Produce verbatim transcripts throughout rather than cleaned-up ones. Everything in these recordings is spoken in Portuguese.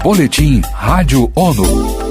Boletim Rádio ONU.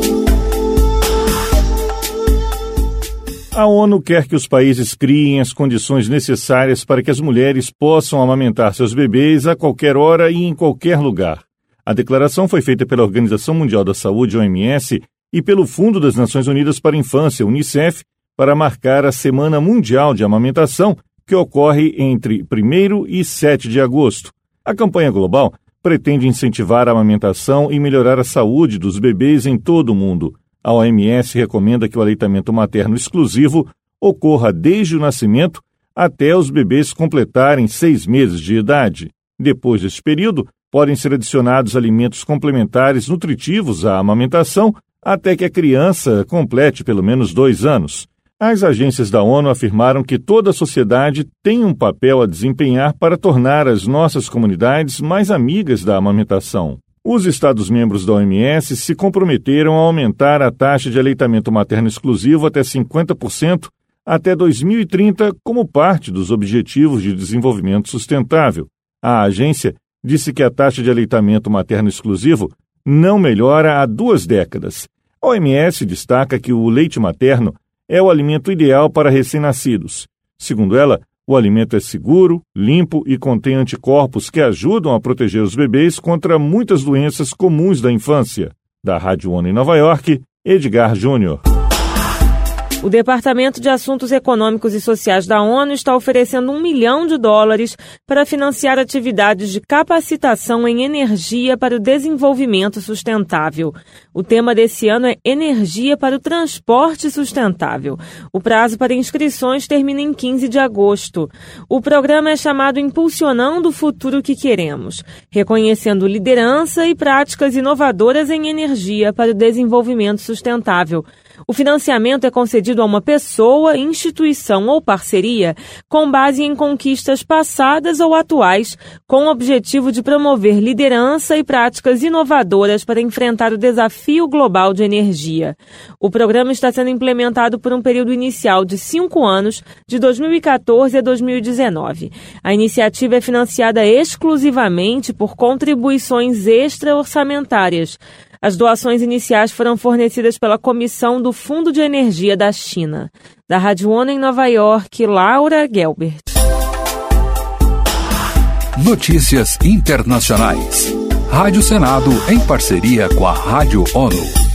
A ONU quer que os países criem as condições necessárias para que as mulheres possam amamentar seus bebês a qualquer hora e em qualquer lugar. A declaração foi feita pela Organização Mundial da Saúde, O M S, e pelo Fundo das Nações Unidas para a Infância, UNICEF, para marcar a Semana Mundial de Amamentação, que ocorre entre primeiro e sete de agosto. A campanha global pretende incentivar a amamentação e melhorar a saúde dos bebês em todo o mundo. A O M S recomenda que o aleitamento materno exclusivo ocorra desde o nascimento até os bebês completarem seis meses de idade. Depois desse período, podem ser adicionados alimentos complementares nutritivos à amamentação até que a criança complete pelo menos dois anos. As agências da ONU afirmaram que toda a sociedade tem um papel a desempenhar para tornar as nossas comunidades mais amigas da amamentação. Os Estados-membros da O M S se comprometeram a aumentar a taxa de aleitamento materno exclusivo até cinquenta por cento até dois mil e trinta como parte dos Objetivos de Desenvolvimento Sustentável. A agência disse que a taxa de aleitamento materno exclusivo não melhora há duas décadas. A O M S destaca que o leite materno é o alimento ideal para recém-nascidos. Segundo ela, o alimento é seguro, limpo e contém anticorpos que ajudam a proteger os bebês contra muitas doenças comuns da infância. Da Rádio ONU em Nova York, Edgar Júnior. O Departamento de Assuntos Econômicos e Sociais da ONU está oferecendo um milhão de dólares para financiar atividades de capacitação em energia para o desenvolvimento sustentável. O tema desse ano é Energia para o Transporte Sustentável. O prazo para inscrições termina em quinze de agosto. O programa é chamado Impulsionando o Futuro que Queremos, reconhecendo liderança e práticas inovadoras em energia para o desenvolvimento sustentável. O financiamento é concedido a uma pessoa, instituição ou parceria com base em conquistas passadas ou atuais, com o objetivo de promover liderança e práticas inovadoras para enfrentar o desafio global de energia. O programa está sendo implementado por um período inicial de cinco anos, de dois mil e quatorze a dois mil e dezenove. A iniciativa é financiada exclusivamente por contribuições extra-orçamentárias. As doações iniciais foram fornecidas pela Comissão do Fundo de Energia da China. Da Rádio ONU em Nova York, Laura Gelbert. Notícias internacionais. Rádio Senado em parceria com a Rádio ONU.